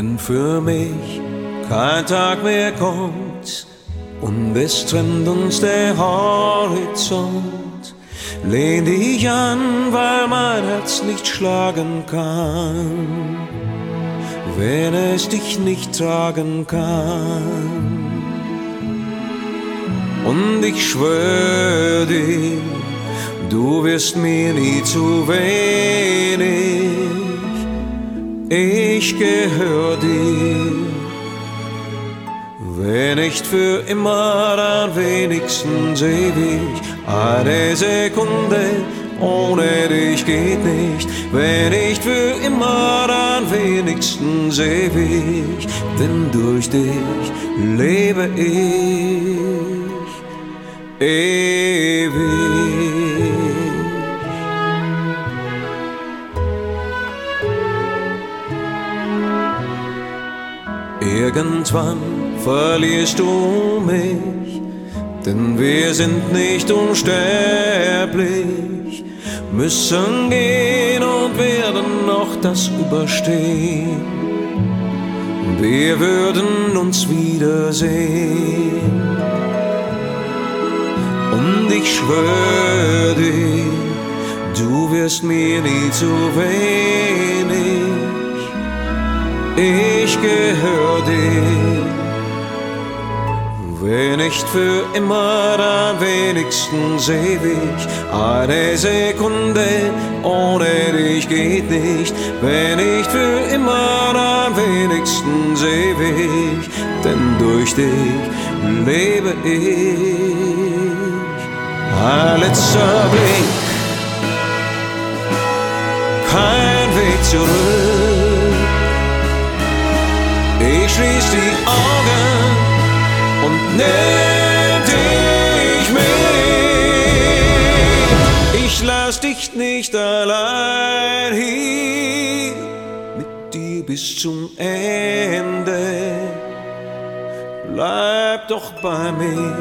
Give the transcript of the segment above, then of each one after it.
wenn für mich kein Tag mehr kommt und es trennt uns der Horizont, lehn dich an, weil mein Herz nicht schlagen kann, wenn es dich nicht tragen kann. Und ich schwör dir, du wirst mir nie zu wenig, ich gehör dir. Wenn nicht für immer, dann wenigstens ewig. Eine Sekunde ohne dich geht nicht. Wenn nicht für immer, dann wenigstens ewig. Denn durch dich lebe ich ewig. Irgendwann verlierst du mich, denn wir sind nicht unsterblich, müssen gehen und werden noch das überstehen. Wir würden uns wiedersehen. Und ich schwör dir, du wirst mir nie zu wenig, ich gehör dir. Wenn nicht für immer, dann wenigstens ewig. Eine Sekunde ohne dich geht nicht. Wenn nicht für immer, dann wenigstens ewig. Denn durch dich lebe ich. Ein letzter Blick, kein Weg zurück. Ich schließ die Augen und nimm dich mit. Ich lass dich nicht allein hier, mit dir bis zum Ende. Bleib doch bei mir.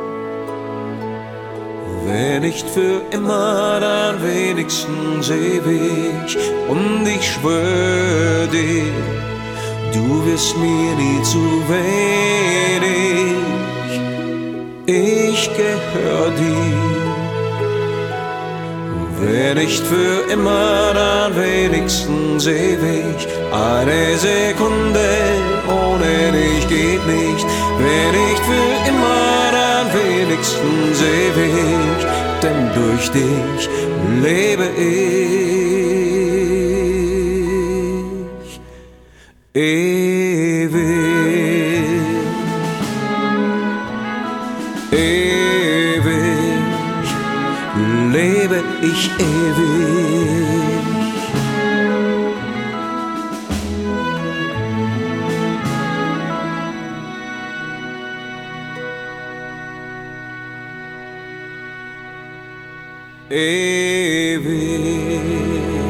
Wenn nicht für immer, dann wenigstens ewig. Und ich schwör dir, du wirst mir nie zu wenig, ich gehör dir. Wenn nicht für immer, dann wenigstens ewig. Eine Sekunde ohne dich geht nicht. Wenn nicht für immer, dann wenigstens ewig. Denn durch dich lebe ich ewig, ewig, lebe ich ewig. Ewig.